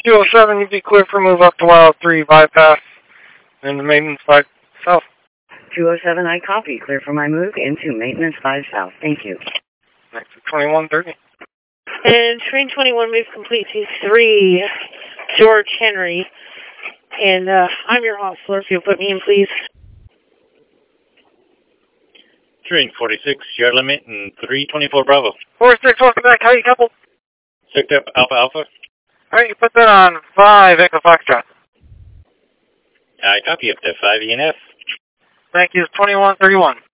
207, you'd be clear for move up to Wild 3 bypass into maintenance 5 south. 207, I copy. Clear for my move into maintenance 5 south. Thank you. Next to 2130. And train 21 move complete to 3 George Henry. And I'm your hostler, if you'll put me in, please. Train 46, your limit, and 324 Bravo. 46, welcome back. How you coupled? Picked up Alpha Alpha. Alright, you put that on 5 Echo Foxtrot. I copy up to 5 ENF. Thank you, 2131.